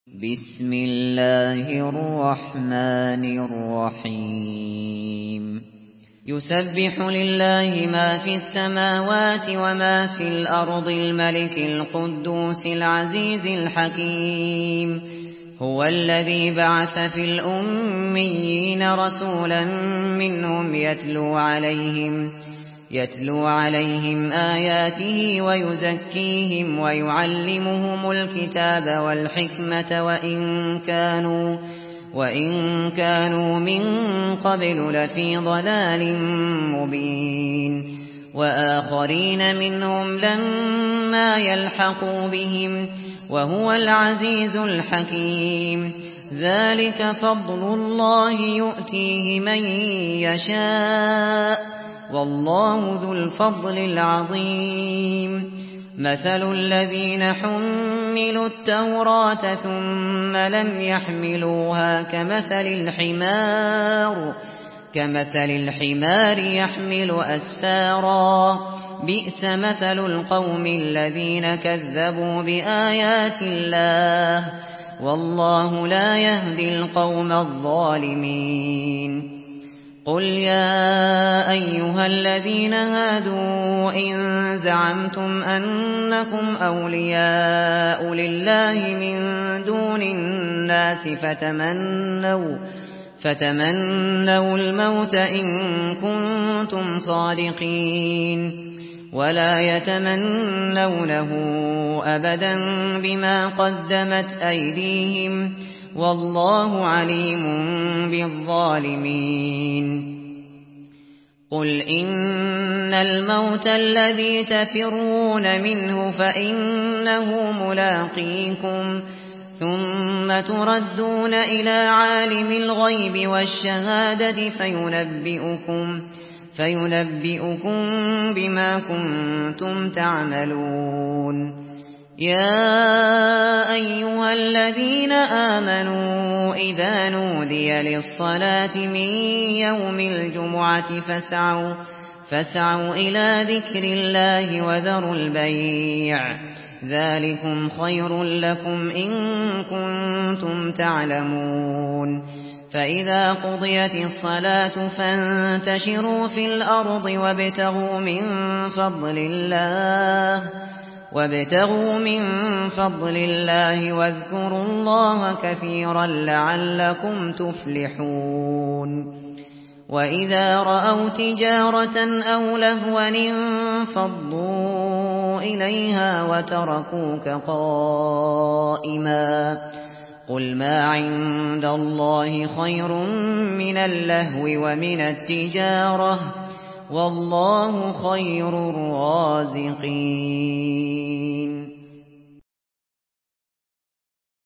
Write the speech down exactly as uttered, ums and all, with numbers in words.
بسم الله الرحمن الرحيم يسبح لله ما في السماوات وما في الأرض الملك القدوس العزيز الحكيم هو الذي بعث في الأميين رسولا منهم يتلو عليهم يتلو عليهم آياته ويزكيهم ويعلمهم الكتاب والحكمة وإن كانوا وإن كانوا من قبل لفي ضلال مبين وآخرين منهم لما يلحقوا بهم وهو العزيز الحكيم ذلك فضل الله يؤتيه من يشاء والله ذو الفضل العظيم مثل الذين حملوا التوراة ثم لم يحملوها كمثل الحمار كمثل الحمار يحمل أسفارا بئس مثل القوم الذين كذبوا بآيات الله والله لا يهدي القوم الظالمين قل يا أيها الذين هادوا إن زعمتم أنكم أولياء لله من دون الناس فتمنوا فتمنوا الموت إن كنتم صادقين ولا يتمنونه أبدا بما قدمت أيديهم والله عليم بالظالمين قل إن الموت الذي تفرون منه فإنه ملاقيكم ثم تردون إلى عالم الغيب والشهادة فينبئكم فينبئكم بما كنتم تعملون يا أيها الذين آمنوا إذا نودي للصلاة من يوم الجمعة فاسعوا فاسعوا إلى ذكر الله وذروا البيع ذلكم خير لكم إن كنتم تعلمون فإذا قضيت الصلاة فانتشروا في الأرض وابتغوا من فضل الله وابتغوا من فضل الله واذكروا الله كثيرا لعلكم تفلحون وإذا رأوا تجارة أو لهوا انفضوا إليها وتركوك قائما قل ما عند الله خير من اللهو ومن التجارة والله خير الرازقين